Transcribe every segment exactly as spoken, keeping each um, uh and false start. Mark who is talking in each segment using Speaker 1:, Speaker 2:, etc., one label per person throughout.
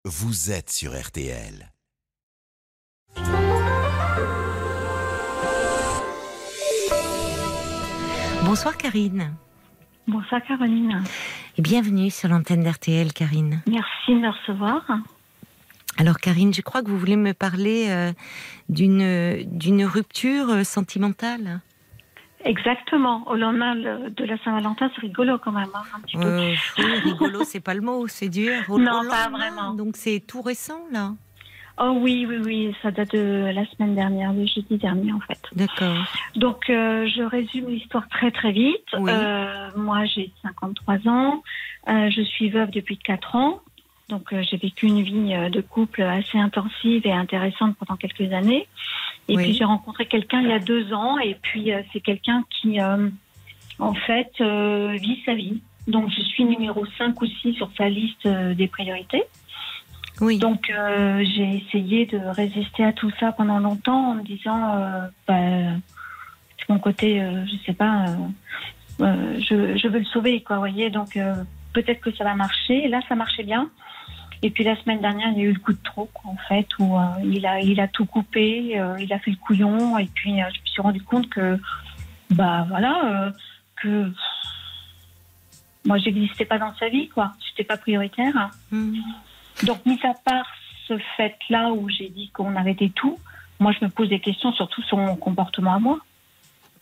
Speaker 1: vous êtes sur R T L.
Speaker 2: Bonsoir Karine.
Speaker 3: Bonsoir Caroline.
Speaker 2: Et bienvenue sur l'antenne d'R T L, Karine.
Speaker 3: Merci de me recevoir.
Speaker 2: Alors Karine, je crois que vous voulez me parler euh, d'une, d'une rupture sentimentale.
Speaker 3: Exactement. Au lendemain de la Saint-Valentin, c'est rigolo quand même. Hein, un petit peu.
Speaker 2: Euh, oui, rigolo, c'est pas le mot, c'est dur. Au,
Speaker 3: non,
Speaker 2: au
Speaker 3: pas
Speaker 2: lendemain,
Speaker 3: vraiment.
Speaker 2: Donc c'est tout récent là.
Speaker 3: Oh oui, oui, oui, ça date de la semaine dernière, le jeudi dernier en fait.
Speaker 2: D'accord.
Speaker 3: Donc euh, je résume l'histoire très très vite.
Speaker 2: Oui.
Speaker 3: Euh, moi j'ai cinquante-trois ans, euh, je suis veuve depuis quatre ans. Donc euh, j'ai vécu une vie euh, de couple assez intensive et intéressante pendant quelques années. Et
Speaker 2: Oui.
Speaker 3: puis j'ai rencontré quelqu'un il y a deux ans et puis euh, c'est quelqu'un qui euh, en fait euh, vit sa vie. Donc je suis numéro cinq ou six sur sa liste euh, des priorités.
Speaker 2: Oui.
Speaker 3: Donc euh, j'ai essayé de résister à tout ça pendant longtemps en me disant euh, bah, c'est mon côté, euh, je sais pas, euh, euh, je, je veux le sauver, quoi, vous voyez. Donc euh, peut-être que ça va marcher. Et là, ça marchait bien. Et puis la semaine dernière, il y a eu le coup de trop, quoi, en fait, où euh, il a, il a tout coupé, euh, il a fait le couillon. Et puis euh, je me suis rendu compte que, bah voilà, euh, que pff, moi, j'existais pas dans sa vie, quoi. J'étais pas prioritaire.
Speaker 2: Mmh.
Speaker 3: Donc, mis à part ce fait-là où j'ai dit qu'on arrêtait tout, moi, je me pose des questions surtout sur mon comportement à moi.
Speaker 2: Pourquoi ?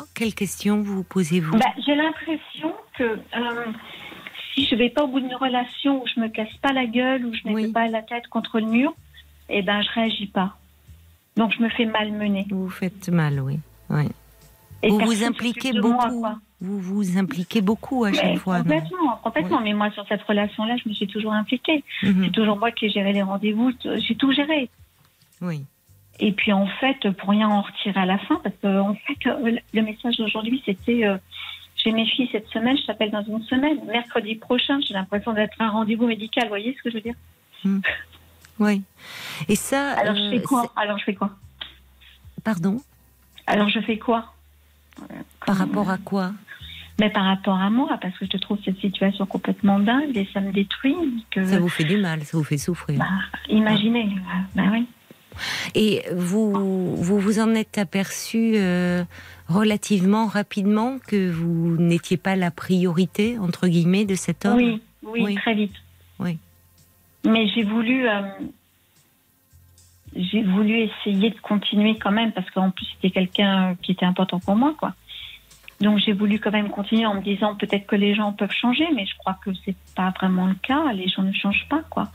Speaker 2: Quelles questions vous posez-vous ?
Speaker 3: Bah, j'ai l'impression que euh, si je ne vais pas au bout d'une relation où je me casse pas la gueule, où je ne mets
Speaker 2: Oui.
Speaker 3: pas la tête contre le mur, eh ben, je réagis pas. Donc, je me fais malmener.
Speaker 2: Vous vous faites mal, oui. oui.
Speaker 3: Et
Speaker 2: Vous
Speaker 3: personne
Speaker 2: vous impliquez
Speaker 3: s'occupe de moi,
Speaker 2: beaucoup.
Speaker 3: quoi.
Speaker 2: Vous vous impliquez beaucoup à chaque
Speaker 3: Mais
Speaker 2: fois. non
Speaker 3: complètement, complètement.
Speaker 2: Oui.
Speaker 3: Mais moi, sur cette relation-là, je me suis toujours impliquée.
Speaker 2: Mhm.
Speaker 3: C'est toujours moi qui ai géré les rendez-vous. J'ai tout géré.
Speaker 2: Oui.
Speaker 3: Et puis en fait, pour rien en retirer à la fin, parce que en fait, le message d'aujourd'hui, c'était euh, j'ai mes filles cette semaine, je t'appelle dans une semaine. Mercredi prochain, j'ai l'impression d'être un rendez-vous médical. Vous voyez ce que je veux dire ?
Speaker 2: Mmh. Oui. Et ça.
Speaker 3: Alors je fais
Speaker 2: euh,
Speaker 3: quoi ?
Speaker 2: c'est-
Speaker 3: Alors je fais quoi ?
Speaker 2: Pardon ?
Speaker 3: Alors je fais quoi ?
Speaker 2: Par rapport à quoi ?
Speaker 3: Mais par rapport à moi, parce que je trouve cette situation complètement dingue et ça me détruit. Que,
Speaker 2: Ça vous fait du mal, ça vous fait souffrir.
Speaker 3: bah, imaginez, bah oui.
Speaker 2: Et vous, vous vous en êtes aperçu euh, relativement rapidement que vous n'étiez pas la priorité, entre guillemets, de cet homme ?
Speaker 3: Oui, oui,
Speaker 2: Oui.
Speaker 3: très vite.
Speaker 2: Oui.
Speaker 3: Mais j'ai voulu, euh, j'ai voulu essayer de continuer quand même, parce qu'en plus c'était quelqu'un qui était important pour moi, quoi. Donc j'ai voulu quand même continuer en me disant peut-être que les gens peuvent changer, mais je crois que c'est pas vraiment le cas. Les gens ne changent pas, quoi.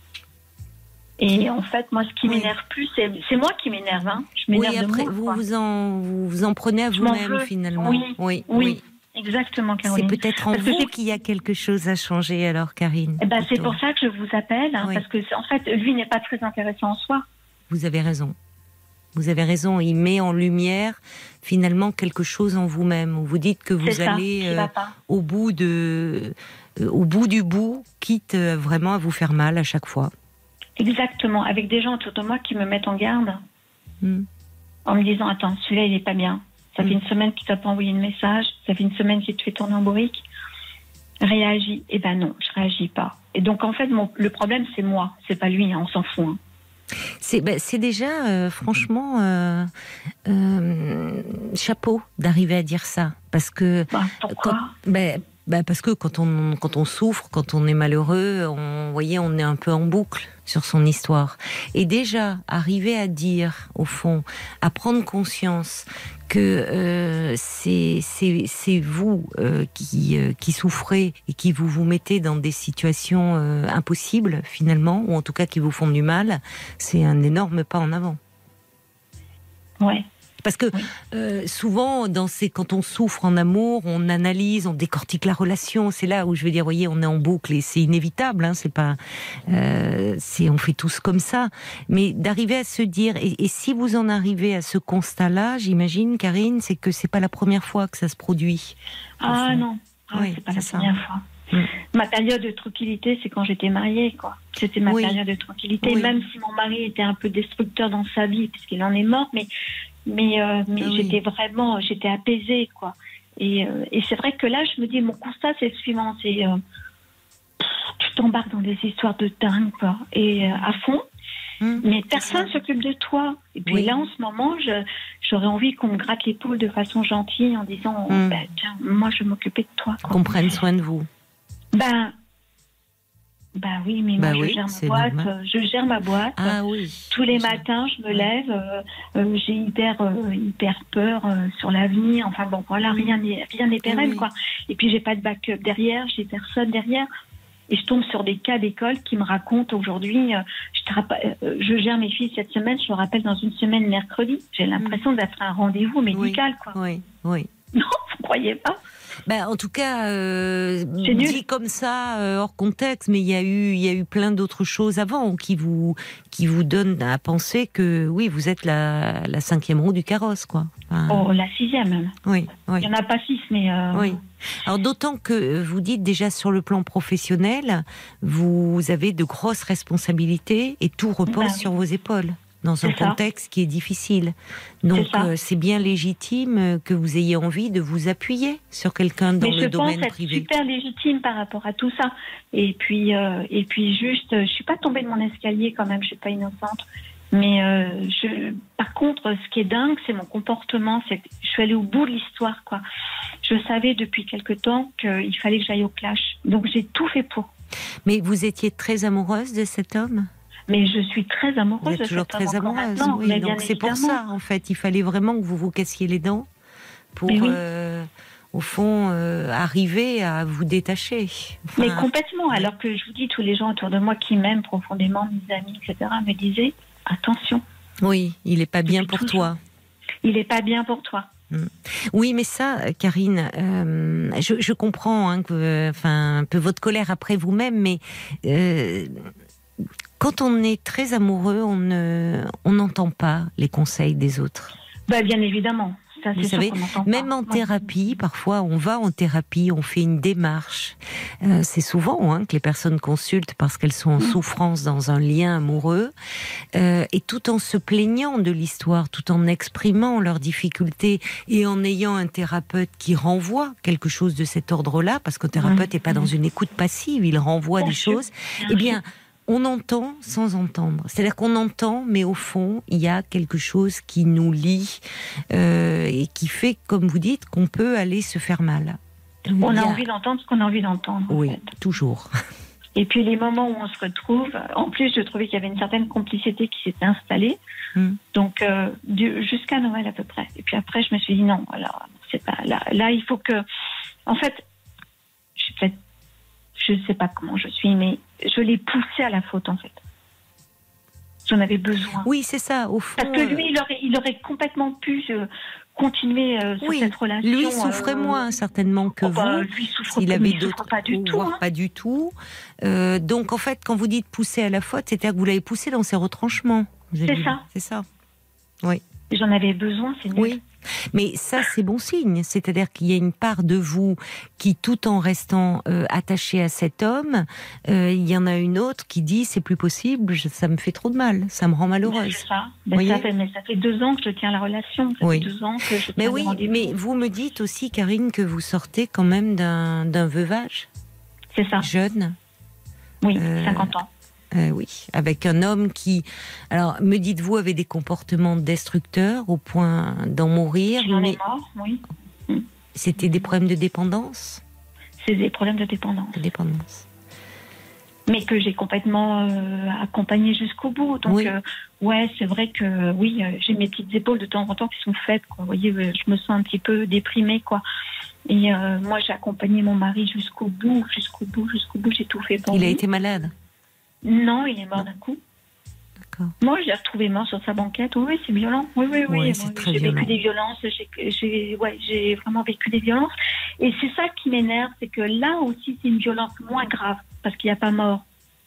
Speaker 3: Et en fait, moi, ce qui
Speaker 2: Oui.
Speaker 3: m'énerve plus, c'est, c'est moi qui m'énerve. Hein. Je m'énerve
Speaker 2: Oui,
Speaker 3: de
Speaker 2: après,
Speaker 3: moi,
Speaker 2: vous
Speaker 3: quoi.
Speaker 2: vous en, vous vous en prenez à
Speaker 3: Je m'en
Speaker 2: vous-même,
Speaker 3: veux.
Speaker 2: finalement.
Speaker 3: Oui,
Speaker 2: oui.
Speaker 3: oui. Exactement,
Speaker 2: C'est
Speaker 3: Caroline.
Speaker 2: peut-être en
Speaker 3: Parce que
Speaker 2: vous
Speaker 3: j'ai-
Speaker 2: qu'il y a quelque chose à changer, alors, Karine.
Speaker 3: Eh ben, c'est
Speaker 2: plutôt.
Speaker 3: pour ça que je vous appelle, hein,
Speaker 2: Oui.
Speaker 3: parce que en fait, lui n'est pas très intéressant en soi.
Speaker 2: Vous avez raison. Vous avez raison. Il met en lumière, finalement, quelque chose en vous-même. Vous dites que vous
Speaker 3: C'est ça,
Speaker 2: allez
Speaker 3: qui
Speaker 2: euh,
Speaker 3: va pas.
Speaker 2: au bout de, euh, au bout du bout, quitte euh, vraiment à vous faire mal à chaque fois.
Speaker 3: Exactement, avec des gens autour de moi qui me mettent en garde,
Speaker 2: Hmm.
Speaker 3: en me disant attends, celui-là il est pas bien. Ça
Speaker 2: Mm.
Speaker 3: fait une semaine qu'il t'a pas envoyé de message, ça fait une semaine qu'il te fait tourner en bourrique. Réagis. Eh ben non, je réagis pas. Et donc en fait, mon, le problème c'est moi, c'est pas lui, hein, on s'en fout. Hein.
Speaker 2: C'est, ben, c'est déjà, euh, franchement, euh, euh, chapeau d'arriver à dire ça. Parce que,
Speaker 3: Bah, pourquoi
Speaker 2: quand, ben, ben, parce que quand on, quand on souffre, quand on est malheureux, on, vous voyez, on est un peu en boucle sur son histoire. Et déjà, arriver à dire, au fond, à prendre conscience que euh, c'est, c'est, c'est vous euh, qui, euh, qui souffrez et qui vous vous mettez dans des situations euh, impossibles, finalement, ou en tout cas qui vous font du mal, c'est un énorme pas en avant.
Speaker 3: Ouais.
Speaker 2: Parce que
Speaker 3: Oui.
Speaker 2: euh, souvent, dans ces, quand on souffre en amour, on analyse, on décortique la relation. C'est là où je veux dire, voyez, on est en boucle et c'est inévitable. Hein, c'est pas, euh, c'est, on fait tous comme ça. Mais d'arriver à se dire, et, et si vous en arrivez à ce constat-là, j'imagine, Karine, c'est que c'est pas la première fois que ça se produit.
Speaker 3: Ah
Speaker 2: Enfin,
Speaker 3: non, ah,
Speaker 2: oui,
Speaker 3: c'est pas
Speaker 2: c'est
Speaker 3: la
Speaker 2: ça.
Speaker 3: première fois.
Speaker 2: Mm.
Speaker 3: Ma période de tranquillité, c'est quand j'étais mariée, quoi. C'était ma
Speaker 2: Oui.
Speaker 3: période de tranquillité,
Speaker 2: Oui.
Speaker 3: même si mon mari était un peu destructeur dans sa vie, puisqu'il en est mort, mais mais euh, mais
Speaker 2: Ah oui.
Speaker 3: j'étais vraiment, j'étais apaisée, quoi. Et euh, et c'est vrai que là, je me dis, mon constat, c'est le suivant, c'est euh, pff, tu t'embarques dans des histoires de dingue, quoi, et euh, à fond.
Speaker 2: Mmh,
Speaker 3: mais personne ne s'occupe de toi. Et puis oui. là, en ce moment, je, j'aurais envie qu'on me gratte l'épaule de façon gentille en disant mmh. bah, tiens, moi, je vais m'occuper de toi. Quoi.
Speaker 2: Qu'on prenne soin de vous.
Speaker 3: Ben, ben oui, mais
Speaker 2: bah
Speaker 3: moi,
Speaker 2: oui,
Speaker 3: je gère ma boîte.
Speaker 2: Normal.
Speaker 3: Je gère ma boîte.
Speaker 2: Ah oui.
Speaker 3: Tous les matins, je me lève. Euh, euh, j'ai hyper, euh, hyper peur euh, sur l'avenir. Enfin bon, voilà, rien n'est, rien n'est pérenne, oui. quoi. Et puis, j'ai pas de backup derrière. J'ai personne derrière. Et je tombe sur des cas d'école qui me racontent aujourd'hui, euh, je, te rappelle, euh, je gère mes filles cette semaine, je me rappelle dans une semaine mercredi. J'ai l'impression d'être à un rendez-vous médical,
Speaker 2: oui,
Speaker 3: quoi.
Speaker 2: Oui, oui.
Speaker 3: Non, vous croyez pas?
Speaker 2: Ben, en tout cas, euh, dit comme ça, euh, hors contexte, mais il y a eu, il y a eu plein d'autres choses avant qui vous, qui vous donnent à penser que oui, vous êtes la, la cinquième roue du carrosse, quoi. Enfin,
Speaker 3: oh, la sixième même.
Speaker 2: Oui, oui.
Speaker 3: Il n'y en a pas six, mais. Euh...
Speaker 2: Oui. Alors d'autant que vous dites déjà sur le plan professionnel, vous avez de grosses responsabilités et tout repose ben, sur vos épaules. Dans un contexte ça. qui est difficile. Donc c'est, euh, c'est bien légitime que vous ayez envie de vous appuyer sur quelqu'un dans
Speaker 3: Mais
Speaker 2: le domaine
Speaker 3: privé.
Speaker 2: privé.
Speaker 3: C'est super légitime par rapport à tout ça. Et puis, euh, et puis juste, je suis pas tombée de mon escalier quand même, je suis pas innocente. Mais euh, je, par contre, ce qui est dingue, c'est mon comportement. C'est, je suis allée au bout de l'histoire, quoi. Je savais depuis quelque temps qu'il fallait que j'aille au clash. Donc j'ai tout fait pour.
Speaker 2: Mais vous étiez très amoureuse de cet homme ?
Speaker 3: Mais je suis très amoureuse.
Speaker 2: Vous êtes
Speaker 3: de
Speaker 2: toujours
Speaker 3: cet
Speaker 2: très
Speaker 3: homme
Speaker 2: amoureuse,
Speaker 3: maintenant,
Speaker 2: oui.
Speaker 3: Mais
Speaker 2: donc c'est pour ça, en fait, il fallait vraiment que vous vous cassiez les dents pour,
Speaker 3: oui.
Speaker 2: euh, au fond, euh, arriver à vous détacher.
Speaker 3: Enfin, mais complètement. Alors que je vous dis, tous les gens autour de moi qui m'aiment profondément, mes amis, et cetera, me disaient attention.
Speaker 2: Oui, il n'est pas bien pour
Speaker 3: toujours.
Speaker 2: toi.
Speaker 3: Il n'est pas bien pour toi.
Speaker 2: Oui, mais ça, Karine, euh, je, je comprends, hein, que, enfin, un peu votre colère après vous-même, mais euh, quand on est très amoureux, on ne, on n'entend pas les conseils des autres.
Speaker 3: Bah, bien évidemment. Ça,
Speaker 2: Vous
Speaker 3: c'est
Speaker 2: savez,
Speaker 3: sûr
Speaker 2: même en thérapie, parfois on va en thérapie, on fait une démarche. Euh, c'est souvent hein, que les personnes consultent parce qu'elles sont en souffrance dans un lien amoureux, euh, et tout en se plaignant de l'histoire, tout en exprimant leurs difficultés et en ayant un thérapeute qui renvoie quelque chose de cet ordre-là, parce qu'un thérapeute n'est pas dans une écoute passive, il renvoie des choses. Eh bien, on entend sans entendre. C'est-à-dire qu'on entend, mais au fond, il y a quelque chose qui nous lie euh, et qui fait, comme vous dites, qu'on peut aller se faire mal.
Speaker 3: On a,
Speaker 2: a
Speaker 3: envie d'entendre ce qu'on a envie d'entendre.
Speaker 2: Oui,
Speaker 3: en fait.
Speaker 2: toujours.
Speaker 3: Et puis les moments où on se retrouve, en plus, je trouvais qu'il y avait une certaine complicité qui s'était installée. Mm. Donc, euh, jusqu'à Noël à peu près. Et puis après, je me suis dit non, alors, c'est pas là. Là, il faut que... En fait, je suis peut-être... Je ne sais pas comment je suis, mais je l'ai poussé à la faute, en fait. J'en avais besoin.
Speaker 2: Oui, c'est ça, au fond.
Speaker 3: Parce que lui, il aurait, il aurait complètement pu euh, continuer euh, sur
Speaker 2: oui,
Speaker 3: cette relation.
Speaker 2: Lui souffrait euh, moins, certainement, que
Speaker 3: oh,
Speaker 2: vous.
Speaker 3: Bah, lui souffre,
Speaker 2: S'il avait
Speaker 3: d'autres, pas du tout.
Speaker 2: Voire
Speaker 3: hein.
Speaker 2: pas du tout. Euh, donc, en fait, quand vous dites pousser à la faute, c'est-à-dire que vous l'avez poussé dans ses retranchements.
Speaker 3: C'est dit. ça.
Speaker 2: C'est ça. Oui.
Speaker 3: J'en avais besoin, c'est nul.
Speaker 2: Oui. Mais ça, c'est bon signe. C'est-à-dire qu'il y a une part de vous qui, tout en restant euh, attachée à cet homme, euh, il y en a une autre qui dit c'est plus possible, je, ça me fait trop de mal, ça me rend malheureuse.
Speaker 3: C'est ça. Mais ça, fait, mais ça fait deux ans que je tiens la relation. Ça
Speaker 2: oui.
Speaker 3: fait deux ans que je tiens
Speaker 2: mais oui, mais vous me dites aussi, Karine, que vous sortez quand même d'un, d'un veuvage.
Speaker 3: C'est ça.
Speaker 2: Jeune.
Speaker 3: Oui, euh, cinquante ans.
Speaker 2: Euh, oui, avec un homme qui, alors, me dites-vous, avait des comportements destructeurs au point d'en mourir.
Speaker 3: Il en est mort, oui.
Speaker 2: C'était des problèmes de dépendance.
Speaker 3: C'est des problèmes de dépendance.
Speaker 2: De dépendance.
Speaker 3: Mais que j'ai complètement euh, accompagné jusqu'au bout. Donc, oui. euh, ouais, c'est vrai que oui, euh, j'ai mes petites épaules de temps en temps qui sont faites. Quoi. Vous voyez, euh, je me sens un petit peu déprimée, quoi. Et euh, moi, j'ai accompagné mon mari jusqu'au bout, jusqu'au bout, jusqu'au bout. J'ai tout fait pour
Speaker 2: Il
Speaker 3: lui.
Speaker 2: a été malade.
Speaker 3: Non, il est mort d'un coup.
Speaker 2: D'accord.
Speaker 3: Moi, je l'ai retrouvé mort sur sa banquette. Oui, c'est violent. Oui, oui, oui.
Speaker 2: Ouais, c'est
Speaker 3: Moi,
Speaker 2: très
Speaker 3: j'ai
Speaker 2: violent.
Speaker 3: vécu des violences. J'ai, j'ai, ouais, j'ai vraiment vécu des violences. Et c'est ça qui m'énerve, c'est que là aussi, c'est une violence moins grave parce qu'il n'y a pas mort.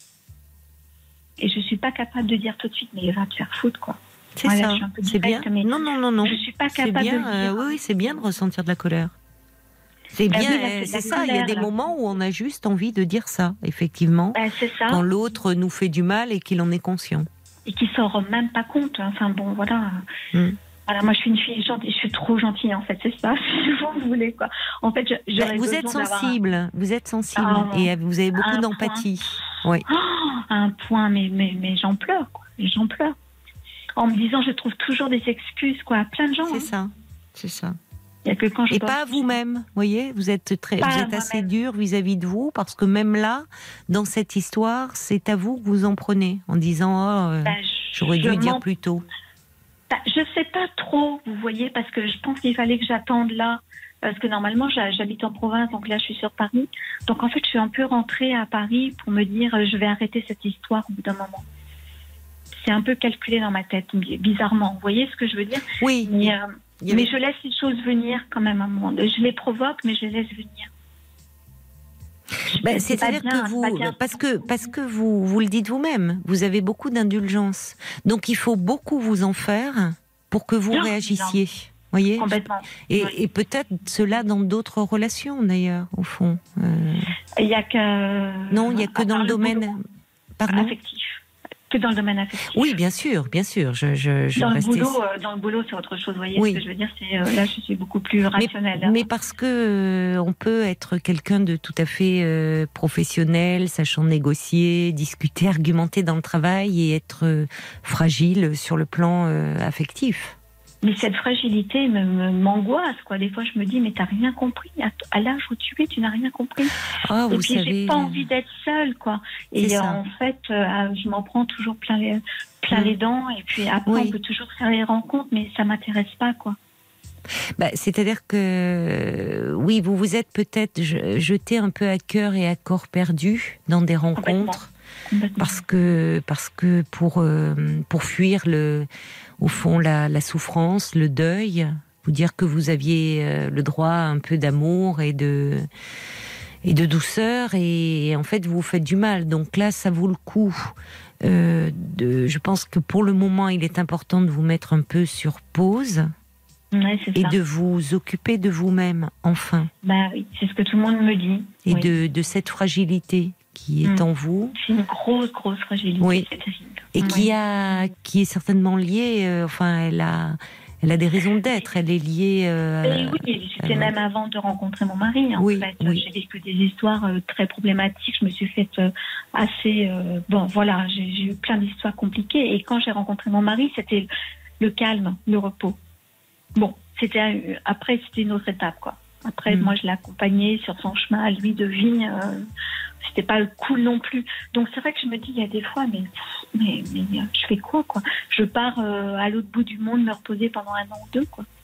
Speaker 3: Et je suis pas capable de dire tout de suite, mais il va te faire foutre, quoi.
Speaker 2: C'est
Speaker 3: voilà,
Speaker 2: ça.
Speaker 3: je suis un peu
Speaker 2: c'est
Speaker 3: directe,
Speaker 2: bien.
Speaker 3: Mais
Speaker 2: non, non, non, non.
Speaker 3: Je suis pas capable
Speaker 2: c'est bien,
Speaker 3: de le dire.
Speaker 2: Euh, oui, c'est bien de ressentir de la colère. C'est
Speaker 3: bah
Speaker 2: bien,
Speaker 3: oui, là, c'est,
Speaker 2: c'est ça.
Speaker 3: colère,
Speaker 2: il y a des
Speaker 3: là.
Speaker 2: moments où on a juste envie de dire ça, effectivement.
Speaker 3: Bah, c'est ça.
Speaker 2: Quand l'autre nous fait du mal et qu'il en est conscient.
Speaker 3: Et qu'il s'en rend même pas compte. Enfin bon, voilà.
Speaker 2: Mm.
Speaker 3: Alors moi, je suis une fille gentille, je suis trop gentille en fait, c'est ça, si vous voulez quoi. En fait, je, j'aurais
Speaker 2: Vous êtes sensible, un... vous êtes sensible ah, et vous avez beaucoup d'empathie. Oui.
Speaker 3: Oh, à un point, mais, mais, mais j'en pleure, quoi. J'en pleure. En me disant, je trouve toujours des excuses, quoi, à plein de gens.
Speaker 2: C'est
Speaker 3: hein.
Speaker 2: ça, c'est ça.
Speaker 3: Il y a que quand je
Speaker 2: et
Speaker 3: pense...
Speaker 2: pas à vous-même, vous voyez, vous êtes, très, vous êtes assez dur vis-à-vis de vous, parce que même là, dans cette histoire, c'est à vous que vous en prenez, en disant, oh, euh, bah, j'aurais dû dire plus tôt.
Speaker 3: Bah, je sais pas trop, vous voyez, parce que je pense qu'il fallait que j'attende là, parce que normalement j'habite en province, donc là je suis sur Paris. Donc en fait je suis un peu rentrée à Paris pour me dire je vais arrêter cette histoire au bout d'un moment. C'est un peu calculé dans ma tête, bizarrement. Vous voyez ce que je veux dire?
Speaker 2: Oui.
Speaker 3: Mais, euh, avait... mais je laisse les choses venir quand même à un moment. Je les provoque, mais je les laisse venir.
Speaker 2: Ben, c'est-à-dire que vous, parce que parce que vous vous le dites vous-même, vous avez beaucoup d'indulgence, donc il faut beaucoup vous en faire pour que vous non, réagissiez, non. Voyez.
Speaker 3: Complètement.
Speaker 2: Et,
Speaker 3: oui.
Speaker 2: et peut-être cela dans d'autres relations d'ailleurs, au fond. Euh...
Speaker 3: Il y a que
Speaker 2: non, il y a que dans le domaine, pardon.
Speaker 3: Affectif. Que dans le domaine affectif.
Speaker 2: Oui, bien sûr, bien sûr. Je, je, je
Speaker 3: dans, le
Speaker 2: restais...
Speaker 3: boulot, euh, dans le boulot, c'est autre chose. Vous voyez oui. ce que je veux dire, c'est euh, là, je suis beaucoup plus rationnelle.
Speaker 2: Mais, mais parce que euh, on peut être quelqu'un de tout à fait euh, professionnel, sachant négocier, discuter, argumenter dans le travail et être euh, fragile sur le plan euh, affectif.
Speaker 3: Mais cette fragilité me, me, m'angoisse, quoi. Des fois, je me dis, mais t'as rien compris. À, à l'âge où tu es, tu n'as rien compris.
Speaker 2: Oh,
Speaker 3: et
Speaker 2: vous
Speaker 3: puis,
Speaker 2: savez...
Speaker 3: j'ai pas envie d'être seule, quoi. Et euh, en fait, euh, je m'en prends toujours plein les, plein mmh. les dents. Et puis après, oui. on peut toujours faire les rencontres, mais ça m'intéresse pas, quoi.
Speaker 2: Bah, c'est-à-dire que, oui, vous vous êtes peut-être jeté un peu à cœur et à corps perdu dans des rencontres. Parce que, parce que pour, euh, pour fuir le, au fond la, la souffrance, le deuil, vous dire que vous aviez euh, le droit à un peu d'amour et de, et de douceur, et, et en fait vous vous faites du mal. Donc là, ça vaut le coup. Euh, de, je pense que pour le moment, il est important de vous mettre un peu sur pause.
Speaker 3: Ouais, c'est
Speaker 2: et
Speaker 3: ça.
Speaker 2: De vous occuper de vous-même, enfin.
Speaker 3: Bah oui, c'est ce que tout le monde me dit.
Speaker 2: Et
Speaker 3: oui.
Speaker 2: de, de cette fragilité qui est mmh. en vous.
Speaker 3: C'est une grosse, grosse fragilité.
Speaker 2: Oui.
Speaker 3: C'est terrible.
Speaker 2: Et
Speaker 3: oui.
Speaker 2: qui a, qui est certainement liée. Euh, enfin, elle a, elle a des raisons d'être. Elle est liée. Euh,
Speaker 3: et oui, c'était euh, même avant de rencontrer mon mari. En
Speaker 2: oui,
Speaker 3: fait,
Speaker 2: oui.
Speaker 3: j'ai vécu des histoires euh, très problématiques. Je me suis faite euh, assez. Euh, bon, voilà, j'ai, j'ai eu plein d'histoires compliquées. Et quand j'ai rencontré mon mari, c'était le calme, le repos. Bon, c'était après, c'était une autre étape, quoi. Après, mmh. moi, je l'ai accompagné sur son chemin à lui de vie. Euh, c'était pas cool non plus. Donc, c'est vrai que je me dis, il y a des fois, mais, mais, mais je fais quoi, quoi? Je pars euh, à l'autre bout du monde me reposer pendant un an ou deux, quoi.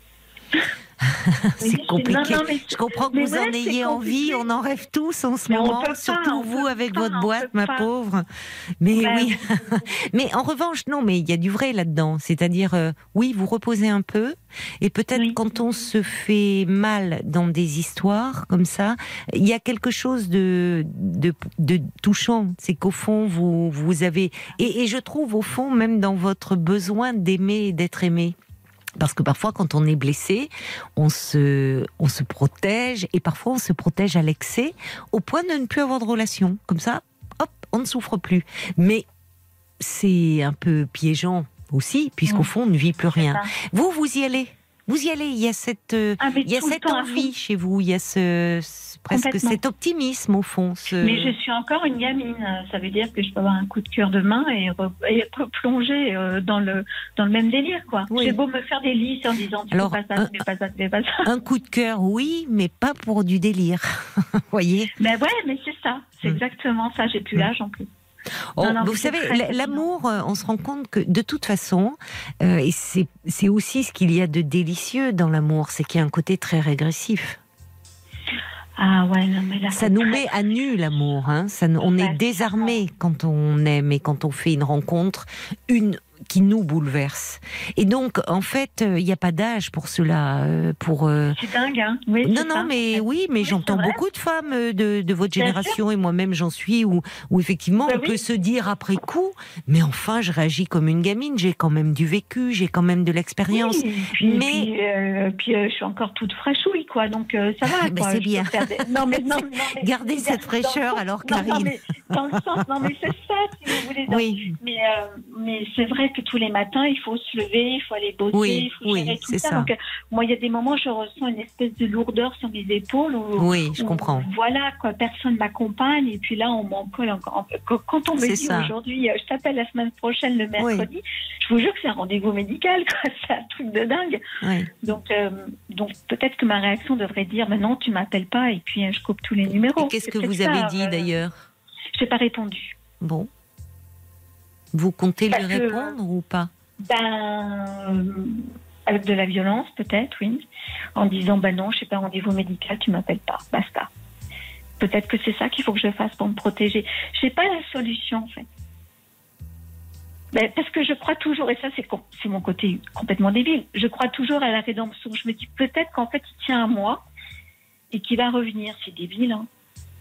Speaker 2: C'est compliqué. Non, non, mais, je comprends que vous
Speaker 3: ouais,
Speaker 2: en ayez envie. On en rêve tous en ce mais moment, surtout pas, vous avec pas, votre boîte, ma pas. pauvre. Mais bah, oui. Mais en revanche, non, mais il y a du vrai là-dedans. C'est-à-dire, euh, oui, vous reposez un peu. Et peut-être oui. quand on se fait mal dans des histoires comme ça, il y a quelque chose de, de, de touchant. C'est qu'au fond, vous, vous avez... Et, et je trouve, au fond, même dans votre besoin d'aimer et d'être aimé. Parce que parfois, quand on est blessé, on se, on se protège, et parfois on se protège à l'excès, au point de ne plus avoir de relation. Comme ça, hop, on ne souffre plus. Mais c'est un peu piégeant aussi, puisqu'au fond, on ne vit plus rien. Vous, vous y allez. Vous y allez. Il y a cette,
Speaker 3: ah,
Speaker 2: il y a cette envie chez vous. Il y a ce, presque cet optimisme au fond. Ce...
Speaker 3: Mais je suis encore une gamine. Ça veut dire que je peux avoir un coup de cœur demain et, re, et replonger dans le dans le même délire, quoi. Oui. J'ai beau me faire des listes en disant tu
Speaker 2: Alors,
Speaker 3: fais pas ça,
Speaker 2: un,
Speaker 3: tu fais pas ça, tu fais pas ça.
Speaker 2: Un coup de cœur, oui, mais pas pour du délire. Voyez.
Speaker 3: Mais ouais, mais c'est ça. C'est mmh. exactement ça. J'ai plus mmh. l'âge en plus.
Speaker 2: Oh, non, non, vous savez, l'amour, on se rend compte que de toute façon, euh, et c'est, c'est aussi ce qu'il y a de délicieux dans l'amour, c'est qu'il y a un côté très régressif.
Speaker 3: Ah ouais, non, mais là,
Speaker 2: ça nous met à nu l'amour, hein. Ça, on ouais, est désarmé quand on aime et quand on fait une rencontre, une qui nous bouleverse. Et donc, en fait, il euh, n'y a pas d'âge pour cela. Euh, pour, euh...
Speaker 3: C'est dingue, hein. Oui,
Speaker 2: non,
Speaker 3: c'est
Speaker 2: non,
Speaker 3: ça.
Speaker 2: mais oui, mais oui, j'entends beaucoup de femmes de, de votre
Speaker 3: Bien
Speaker 2: génération,
Speaker 3: sûr.
Speaker 2: et moi-même j'en suis, où, où effectivement, bah, on oui. peut se dire après coup, mais enfin, je réagis comme une gamine, j'ai quand même du vécu, j'ai quand même de l'expérience.
Speaker 3: Oui, puis,
Speaker 2: mais...
Speaker 3: puis, euh, puis euh, je suis encore toute fraîchouille, quoi, donc euh, ça va.
Speaker 2: Bah,
Speaker 3: quoi.
Speaker 2: c'est bien.
Speaker 3: Des... Non, mais, non, non, mais,
Speaker 2: Gardez
Speaker 3: mais,
Speaker 2: cette fraîcheur, alors, Clarine.
Speaker 3: Non, non, mais, dans le sens, non, mais c'est ça, si vous voulez. Donc,
Speaker 2: oui.
Speaker 3: Mais, euh, mais c'est vrai vrai que tous les matins, il faut se lever, il faut aller bosser,
Speaker 2: oui,
Speaker 3: il faut
Speaker 2: oui,
Speaker 3: gérer tout
Speaker 2: c'est
Speaker 3: ça.
Speaker 2: ça.
Speaker 3: Donc, euh, moi, il y a des moments où je ressens une espèce de lourdeur sur mes épaules. Où,
Speaker 2: oui, je
Speaker 3: où,
Speaker 2: comprends.
Speaker 3: Voilà, quoi, personne m'accompagne. Et puis là, on m'en colle encore. Quand on me
Speaker 2: C'est
Speaker 3: dit
Speaker 2: ça.
Speaker 3: aujourd'hui, euh, je t'appelle la semaine prochaine, le mercredi, oui. je vous jure que c'est un rendez-vous médical, quoi. C'est un truc de dingue.
Speaker 2: Oui.
Speaker 3: Donc, euh, donc peut-être que ma réaction devrait dire, mais non, tu m'appelles pas, et puis euh, je coupe tous les numéros.
Speaker 2: Et qu'est-ce que vous avez dit, euh, d'ailleurs?
Speaker 3: Je n'ai pas répondu.
Speaker 2: Bon. Vous comptez
Speaker 3: Parce
Speaker 2: lui répondre
Speaker 3: que,
Speaker 2: ou pas?
Speaker 3: Ben, euh, avec de la violence, peut-être, oui. En disant, ben non, je n'ai pas rendez-vous médical, tu m'appelles pas, basta. Peut-être que c'est ça qu'il faut que je fasse pour me protéger. Je n'ai pas la solution, en fait. Ben, parce que je crois toujours, et ça c'est, c'est mon côté complètement débile, je crois toujours à la rédemption. Je me dis peut-être qu'en fait il tient à moi et qu'il va revenir. C'est débile, hein.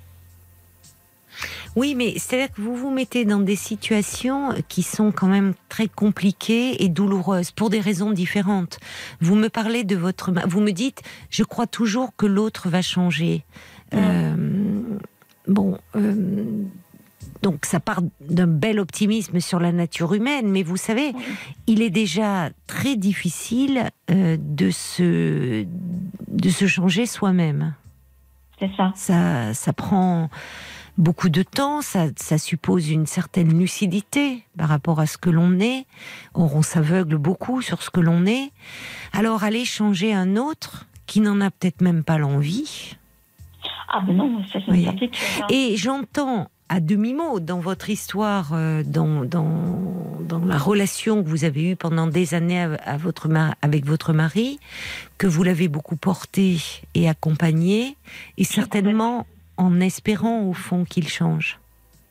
Speaker 2: Oui, mais c'est-à-dire que vous vous mettez dans des situations qui sont quand même très compliquées et douloureuses pour des raisons différentes. Vous me parlez de votre... Vous me dites, je crois toujours que l'autre va changer. Mmh. Euh, bon... Euh, Donc ça part d'un bel optimisme sur la nature humaine, mais vous savez, oui. il est déjà très difficile euh, de se de se changer soi-même.
Speaker 3: C'est ça.
Speaker 2: Ça, ça prend beaucoup de temps, ça, ça suppose une certaine lucidité par rapport à ce que l'on est. Or, on s'aveugle beaucoup sur ce que l'on est. Alors, aller changer un autre qui n'en a peut-être même pas l'envie.
Speaker 3: Ah ben non, ça c'est
Speaker 2: oui.
Speaker 3: une certitude. Hein.
Speaker 2: Et j'entends à demi-mot dans votre histoire, euh, dans, dans, dans la relation que vous avez eue pendant des années à, à votre ma- avec votre mari, que vous l'avez beaucoup porté et accompagné, et certainement en espérant au fond qu'il change.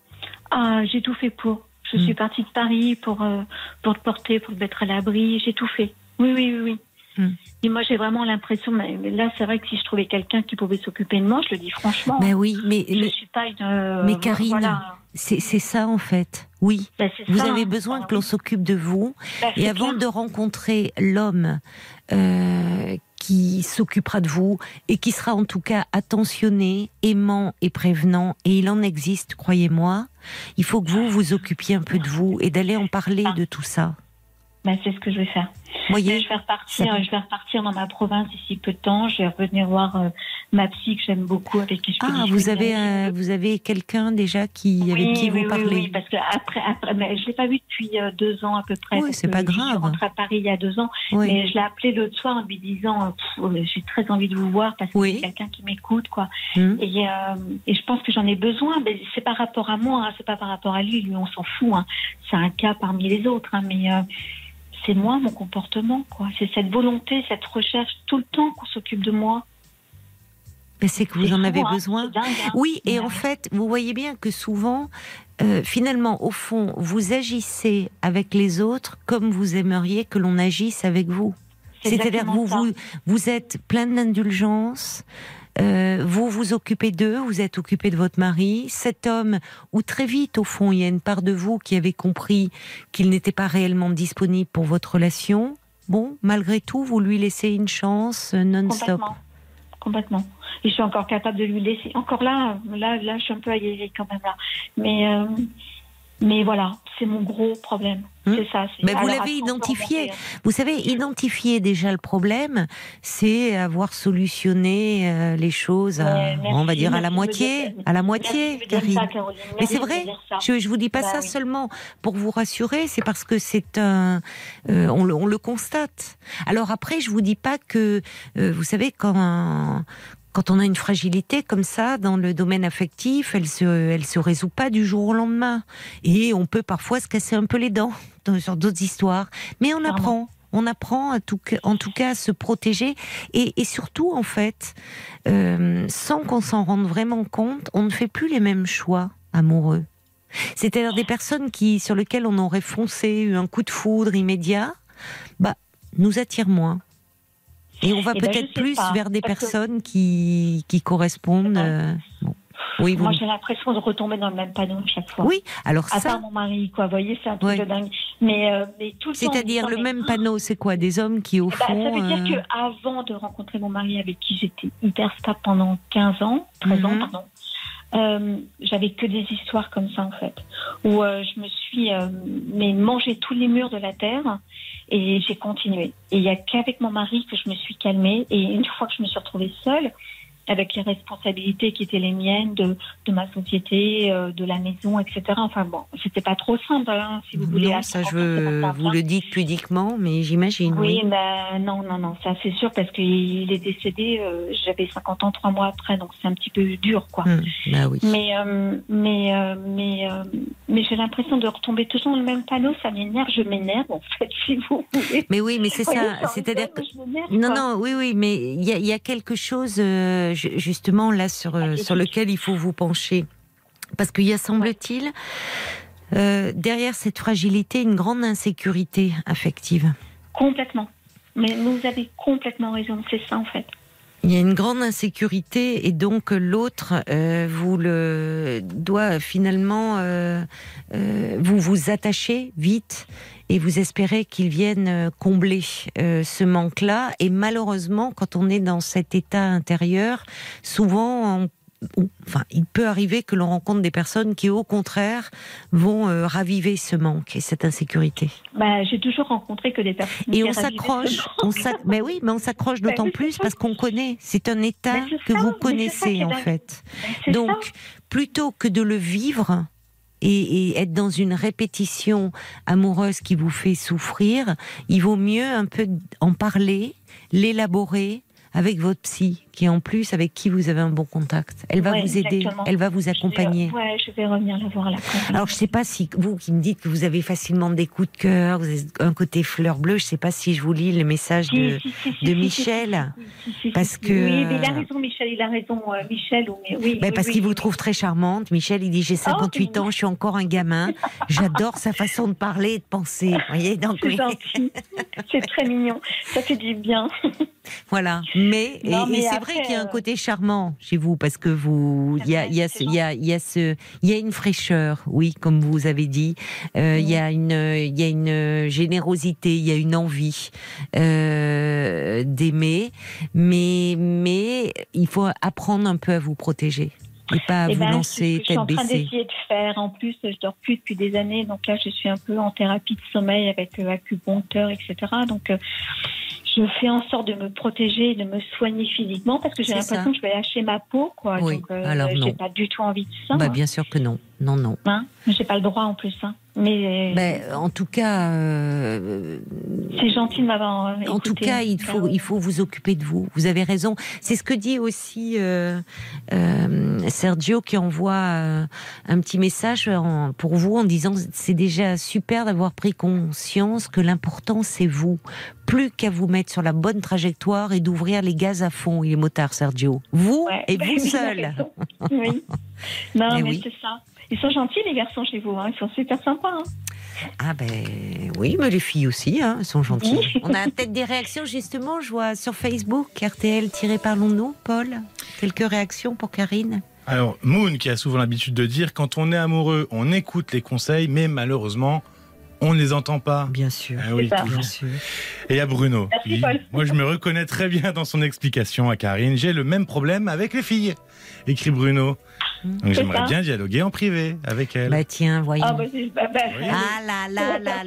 Speaker 3: Ah, j'ai tout fait pour. Je mmh. suis partie de Paris pour, euh, pour te porter, pour te mettre à l'abri, j'ai tout fait. Oui, oui, oui, oui. Mmh. Et moi, j'ai vraiment l'impression, mais là, c'est vrai que si je trouvais quelqu'un qui pouvait s'occuper de moi, je le dis franchement.
Speaker 2: Ben oui, mais
Speaker 3: je
Speaker 2: mais,
Speaker 3: suis pas une, euh,
Speaker 2: mais Karine,
Speaker 3: voilà.
Speaker 2: c'est, c'est ça en fait. Oui,
Speaker 3: ben,
Speaker 2: vous
Speaker 3: ça,
Speaker 2: avez besoin
Speaker 3: hein.
Speaker 2: que l'on s'occupe de vous.
Speaker 3: Ben,
Speaker 2: et avant
Speaker 3: clair.
Speaker 2: de rencontrer l'homme euh, qui s'occupera de vous et qui sera en tout cas attentionné, aimant et prévenant, et il en existe, croyez-moi, il faut que vous vous occupiez un peu de vous et d'aller en parler de tout ça.
Speaker 3: Ben, c'est ce que je vais faire.
Speaker 2: Voyez,
Speaker 3: je vais repartir,
Speaker 2: ça...
Speaker 3: je vais repartir dans ma province d'ici peu de temps. Je vais revenir voir euh, ma psy que j'aime beaucoup, avec qui je peux
Speaker 2: Ah, vous avez, euh, vous avez quelqu'un déjà qui,
Speaker 3: oui,
Speaker 2: avec qui
Speaker 3: oui,
Speaker 2: vous
Speaker 3: oui,
Speaker 2: parlez.
Speaker 3: Oui, parce que après, après mais je l'ai pas vu depuis euh, deux ans à peu près.
Speaker 2: Oui, c'est pas grave.
Speaker 3: Je suis rentrée à Paris il y a deux ans,
Speaker 2: oui.
Speaker 3: mais je l'ai appelé l'autre soir en lui disant, pff, j'ai très envie de vous voir parce que oui. c'est quelqu'un qui m'écoute, quoi. Hum. Et, euh, et je pense que j'en ai besoin. Mais c'est par rapport à moi, hein, c'est pas par rapport à lui. Lui, on s'en fout. Hein. C'est un cas parmi les autres, hein, mais. Euh, c'est moi, mon comportement, quoi. C'est cette volonté, cette recherche tout le temps qu'on s'occupe de moi.
Speaker 2: Mais c'est que vous
Speaker 3: c'est
Speaker 2: en
Speaker 3: fou,
Speaker 2: avez
Speaker 3: hein,
Speaker 2: besoin.
Speaker 3: C'est dingue, hein.
Speaker 2: Oui, et
Speaker 3: ouais.
Speaker 2: en fait, vous voyez bien que souvent, euh, finalement, au fond, vous agissez avec les autres comme vous aimeriez que l'on agisse avec vous.
Speaker 3: C'est
Speaker 2: C'est-à-dire que vous, vous, vous êtes plein d'indulgence. Euh, vous vous occupez d'eux, vous êtes occupé de votre mari, cet homme où très vite au fond il y a une part de vous qui avait compris qu'il n'était pas réellement disponible pour votre relation. Bon, malgré tout, vous lui laissez une chance non-stop.
Speaker 3: Complètement. Complètement. Et je suis encore capable de lui laisser. Encore là, là, là, je suis un peu aguerrie quand même là. Mais, euh, mais voilà, c'est mon gros problème. Hum. C'est ça. C'est...
Speaker 2: Mais vous l'avez identifié. Vous savez, identifier déjà le problème, c'est avoir solutionné euh, les choses, à, merci, on va dire à la moitié, à la moitié, Karine. Ça, mais c'est vrai. Je, je vous dis pas bah, ça oui. seulement pour vous rassurer, c'est parce que c'est un, euh, on, le, on le constate. Alors après, je vous dis pas que, euh, vous savez, quand un, Quand on a une fragilité comme ça dans le domaine affectif, elle se, elle se résout pas du jour au lendemain. Et on peut parfois se casser un peu les dents sur d'autres histoires. Mais on apprend. On apprend à tout, en tout cas à se protéger. Et, et surtout, en fait, euh, sans qu'on s'en rende vraiment compte, on ne fait plus les mêmes choix amoureux. C'est-à-dire des personnes qui, sur lesquelles on aurait foncé, eu un coup de foudre immédiat, bah, nous attirent moins. Et on va et peut-être ben plus pas, vers des personnes que... qui, qui correspondent. Euh, bon. Oui,
Speaker 3: Moi,
Speaker 2: vous...
Speaker 3: j'ai l'impression de retomber dans le même panneau chaque fois.
Speaker 2: Oui, alors
Speaker 3: à
Speaker 2: ça.
Speaker 3: part mon mari, quoi. Vous voyez, c'est un truc ouais. de dingue. Mais, euh, mais tout le
Speaker 2: C'est-à-dire
Speaker 3: temps,
Speaker 2: le
Speaker 3: mais...
Speaker 2: même panneau, c'est quoi? Des hommes qui, au
Speaker 3: bah,
Speaker 2: fond.
Speaker 3: Ça veut dire euh... qu'avant de rencontrer mon mari, avec qui j'étais hyper stable pendant quinze ans, treize mm-hmm. ans, pardon, euh, j'avais que des histoires comme ça en fait, où euh, je me suis euh, mais mangé tous les murs de la terre et j'ai continué. Et il n'y a qu'avec mon mari que je me suis calmée. Et une fois que je me suis retrouvée seule, avec les responsabilités qui étaient les miennes de, de ma société, euh, de la maison, et cetera. Enfin bon, c'était pas trop simple, hein, si vous voulez.
Speaker 2: Non, ça je veux, vous le dites pudiquement, mais j'imagine.
Speaker 3: Oui,
Speaker 2: oui.
Speaker 3: Bah, non, non, non, ça c'est sûr parce qu'il est décédé, euh, j'avais cinquante ans, trois mois après, donc c'est un petit peu dur, quoi.
Speaker 2: Hum, bah oui.
Speaker 3: Mais, euh, mais, euh, mais, euh, mais j'ai l'impression de retomber toujours dans le même panneau, ça m'énerve, je m'énerve en fait, si vous voulez.
Speaker 2: Mais oui, mais c'est
Speaker 3: Voyez,
Speaker 2: ça, c'est-à-dire que... Non,
Speaker 3: quoi.
Speaker 2: non, oui, oui, mais il y, y a quelque chose, euh, justement, là, sur, euh, sur lequel il faut vous pencher. Parce qu'il y a, semble-t-il, euh, derrière cette fragilité, une grande insécurité affective.
Speaker 3: Complètement. Mais vous avez complètement raison, c'est ça, en fait.
Speaker 2: Il y a une grande insécurité et donc l'autre euh, vous le doit finalement euh, euh, vous vous attachez vite et vous espérez qu'il vienne combler euh, ce manque-là. Et malheureusement, quand on est dans cet état intérieur, souvent on Enfin, il peut arriver que l'on rencontre des personnes qui, au contraire, vont euh, raviver ce manque et cette insécurité.
Speaker 3: Bah, j'ai toujours rencontré que des personnes.
Speaker 2: Et on s'accroche. On s'ac... Mais oui, mais on s'accroche d'autant bah, plus parce qu'on connaît. C'est un état que ça, vous connaissez en fait. Bah, Donc, ça. Plutôt que de le vivre et, et être dans une répétition amoureuse qui vous fait souffrir, il vaut mieux un peu en parler, l'élaborer avec votre psy, qui en plus, avec qui vous avez un bon contact. Elle va ouais, vous aider, exactement. Elle va vous accompagner.
Speaker 3: Je vais, ouais, je vais revenir la voir à la fin.
Speaker 2: Alors, je ne sais pas si, vous qui me dites que vous avez facilement des coups de cœur, vous avez un côté fleur bleue, je ne sais pas si je vous lis le message
Speaker 3: si,
Speaker 2: de,
Speaker 3: si, si, si,
Speaker 2: de
Speaker 3: si,
Speaker 2: Michel.
Speaker 3: Si, si, si,
Speaker 2: parce
Speaker 3: si,
Speaker 2: que...
Speaker 3: Oui, mais il a raison, Michel, il a raison, euh, Michel. Oui, oui,
Speaker 2: ben,
Speaker 3: oui,
Speaker 2: parce
Speaker 3: oui,
Speaker 2: qu'il
Speaker 3: oui.
Speaker 2: vous trouve très charmante. Michel, il dit, j'ai cinquante-huit oh, ans, je suis encore un gamin. J'adore sa façon de parler et de penser. Vous voyez, donc,
Speaker 3: c'est
Speaker 2: oui.
Speaker 3: gentil. C'est très mignon. Ça fait du bien.
Speaker 2: Voilà. Mais, non, et, mais et c'est après, vrai qu'il y a un côté charmant chez vous, parce que vous, il y a, il y a, il y a, il y a ce, il y a une fraîcheur, oui, comme vous avez dit. Euh, mmh. Il y a une, il y a une générosité, il y a une envie euh, d'aimer, mais, mais il faut apprendre un peu à vous protéger. Et pas à et vous ben, lancer tête baissée. Je suis en train
Speaker 3: d'essayer de faire. En plus, je dors plus depuis des années. Donc là, je suis un peu en thérapie de sommeil avec euh, acupuncteur, et cetera. Donc, euh, je fais en sorte de me protéger, de me soigner physiquement parce que j'ai c'est l'impression ça. que je vais lâcher ma peau, quoi.
Speaker 2: Oui,
Speaker 3: donc, euh,
Speaker 2: alors non.
Speaker 3: J'ai pas du tout envie de ça.
Speaker 2: Bah,
Speaker 3: hein.
Speaker 2: Bien sûr que non. Non, non.
Speaker 3: Hein, j'ai pas le droit en plus. Hein. Mais
Speaker 2: ben, en tout cas, euh,
Speaker 3: c'est gentil de m'avoir écouté.
Speaker 2: En tout cas, il faut, il faut vous occuper de vous. Vous avez raison. C'est ce que dit aussi euh, euh, Sergio, qui envoie euh, un petit message en, pour vous en disant c'est déjà super d'avoir pris conscience que l'important c'est vous. Plus qu'à vous mettre sur la bonne trajectoire et d'ouvrir les gaz à fond. Il est motard, Sergio. Vous ouais, et vous seul.
Speaker 3: Oui. Non, mais, mais
Speaker 2: oui.
Speaker 3: c'est ça. Ils sont gentils, les garçons, chez vous. Hein. Ils sont super sympas. Hein.
Speaker 2: Ah ben oui, mais les filles aussi, hein, sont gentilles. Oui. On a peut-être des réactions, justement, je vois sur Facebook, R T L-Parlons-nous, Paul. Quelques réactions pour Karine ?
Speaker 4: Alors, Moon, qui a souvent l'habitude de dire, quand on est amoureux, on écoute les conseils, mais malheureusement, on ne les entend pas.
Speaker 2: Bien sûr.
Speaker 4: Ah oui,
Speaker 2: bien sûr.
Speaker 4: Et il y a Bruno.
Speaker 3: Merci, Paul.
Speaker 4: Moi, je me reconnais très bien dans son explication à Karine. J'ai le même problème avec les filles, écrit Bruno. Donc c'est j'aimerais ça. bien dialoguer en privé avec elle.
Speaker 2: Bah tiens, voyons.
Speaker 3: Ah, bah, bah, bah,
Speaker 4: oui.
Speaker 2: ah là là là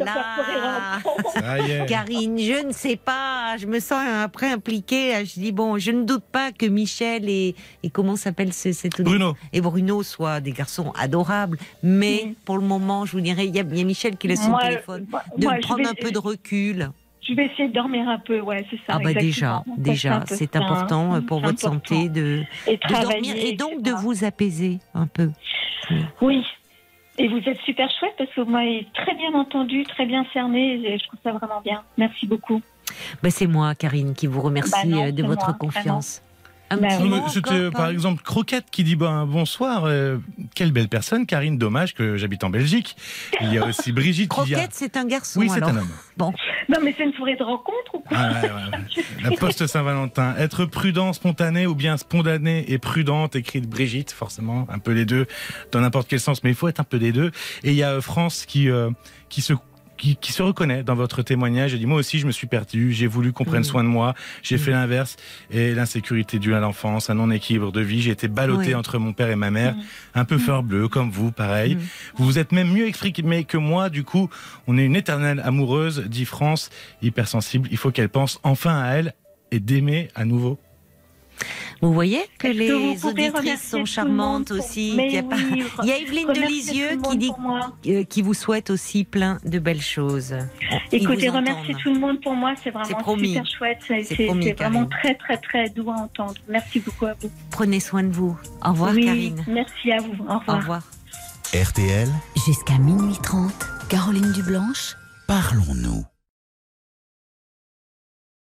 Speaker 2: là.
Speaker 4: Ça y est.
Speaker 2: Karine, je ne sais pas. Je me sens après impliquée. Je dis bon, je ne doute pas que Michel et, et comment s'appelle ce, cet
Speaker 4: Bruno
Speaker 2: et Bruno soient des garçons adorables. Mais mmh. pour le moment, je vous dirais, il y, y a Michel qui laisse son moi, téléphone, moi, de moi, prendre un peu de recul.
Speaker 3: Je vais essayer de dormir un peu, ouais, c'est ça.
Speaker 2: Ah bah déjà, déjà, c'est, c'est important ça, pour c'est votre important. santé de, de dormir et donc et de vous apaiser un peu.
Speaker 3: Oui, et vous êtes super chouette parce que vous m'avez très bien entendu, très bien cerné, et je trouve ça vraiment bien. Merci beaucoup.
Speaker 2: Bah c'est moi, Karine, qui vous remercie bah non, de votre moi, confiance.
Speaker 4: Un bah, petit oui. mot C'était encore, par hein. exemple Croquette qui dit bah, bonsoir, euh, quelle belle personne, Karine, dommage que j'habite en Belgique. Il y a aussi Brigitte
Speaker 2: Croquette,
Speaker 4: qui a...
Speaker 2: c'est un garçon.
Speaker 4: Oui, c'est
Speaker 2: alors.
Speaker 4: un homme.
Speaker 3: Bon. Non, mais c'est une soirée de rencontre ou quoi
Speaker 4: ah, ouais, ouais. La poste Saint-Valentin. Être prudent, spontané ou bien spontané et prudente, écrite Brigitte, forcément, un peu les deux, dans n'importe quel sens, mais il faut être un peu des deux. Et il y a France qui, euh, qui se qui, qui se reconnaît dans votre témoignage. Elle dit, moi aussi, je me suis perdu, j'ai voulu qu'on prenne
Speaker 2: Mmh.
Speaker 4: soin de moi, j'ai
Speaker 2: Mmh.
Speaker 4: fait l'inverse, et l'insécurité due à l'enfance, un non-équilibre de vie, j'ai été ballotté
Speaker 2: Oui.
Speaker 4: entre mon père et ma mère,
Speaker 3: Mmh.
Speaker 4: un peu fleur bleue, comme vous, pareil.
Speaker 2: Mmh.
Speaker 4: Vous vous êtes même mieux exprimé que moi, du coup, on est une éternelle amoureuse, dit France, hypersensible, il faut qu'elle pense enfin à elle et d'aimer à nouveau.
Speaker 2: Vous voyez que
Speaker 3: Est-ce que
Speaker 2: les
Speaker 3: vous pouvez
Speaker 2: auditrices
Speaker 3: remercier
Speaker 2: sont
Speaker 3: tout le
Speaker 2: charmantes
Speaker 3: monde pour-
Speaker 2: aussi.
Speaker 3: Mais
Speaker 2: Il y a, pas-
Speaker 3: oui,
Speaker 2: il y a Evelyne
Speaker 3: remerciez
Speaker 2: Delisieux
Speaker 3: tout le
Speaker 2: qui
Speaker 3: monde
Speaker 2: dit
Speaker 3: pour moi.
Speaker 2: euh, qui vous souhaite aussi plein de belles choses. Ils
Speaker 3: Écoutez,
Speaker 2: vous
Speaker 3: remerciez
Speaker 2: entendent.
Speaker 3: tout le monde pour moi, c'est
Speaker 2: C'est
Speaker 3: vraiment
Speaker 2: promis.
Speaker 3: super chouette. C'est
Speaker 2: C'est
Speaker 3: c'est-
Speaker 2: promis,
Speaker 3: c'est vraiment
Speaker 2: Karine.
Speaker 3: très très très doux à entendre. Merci beaucoup à vous.
Speaker 2: Prenez soin de vous. Au revoir,
Speaker 3: oui,
Speaker 2: Karine.
Speaker 3: merci à vous. Au revoir.
Speaker 2: Au revoir.
Speaker 1: R T L,
Speaker 5: Jusqu'à minuit trente, Caroline Dublanche.
Speaker 1: parlons-nous.